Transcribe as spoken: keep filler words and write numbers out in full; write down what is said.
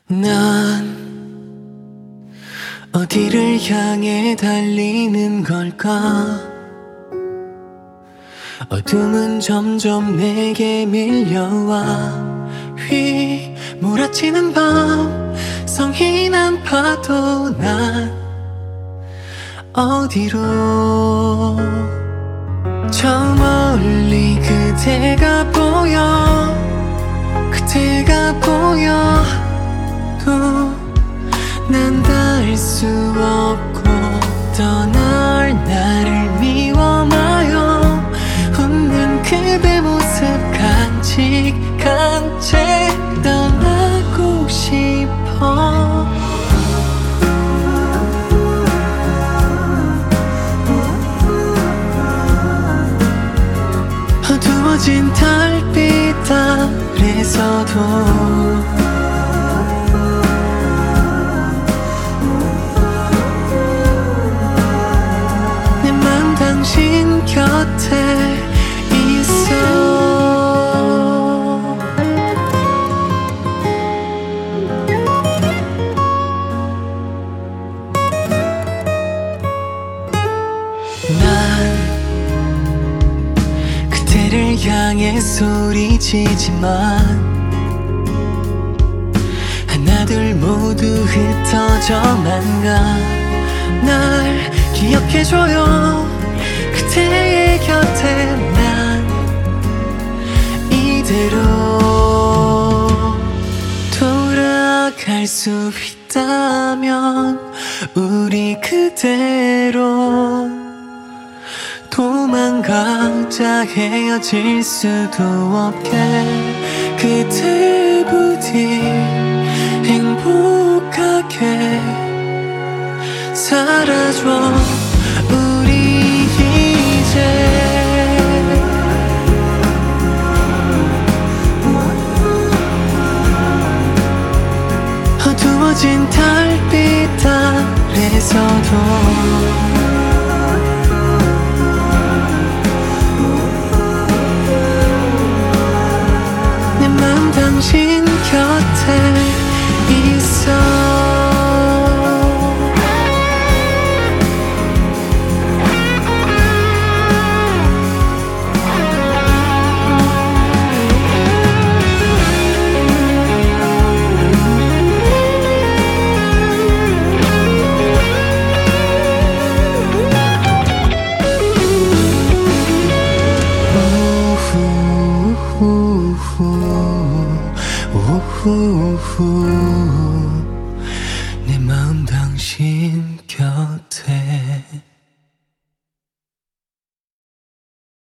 난 어디를 향해 달리는 걸까? 어둠은 점점 내게 밀려와 휘몰아치는 밤 성인한 파도 난 어디로 저 멀리 그대가 보여 그대가 보여도 난 닿을 수 없고 떠날 나를 미워마요 웃는 그대 모습 간직한 채 떠나고 싶어 어두워진 달빛 아래서도 당신 곁에 있어 난 그대를 향해 소리치지만 하나둘 모두 흩어져만 가 날 기억해줘요 그대의 곁에 난 이대로 돌아갈 수 있다면 우리 그대로 도망가자 헤어질 수도 없게 그대 부디 행복하게 살아줘 우리 이제 어두워진 달빛 아래서도 내 맘 당신 곁에 있어 내 마음 당신 곁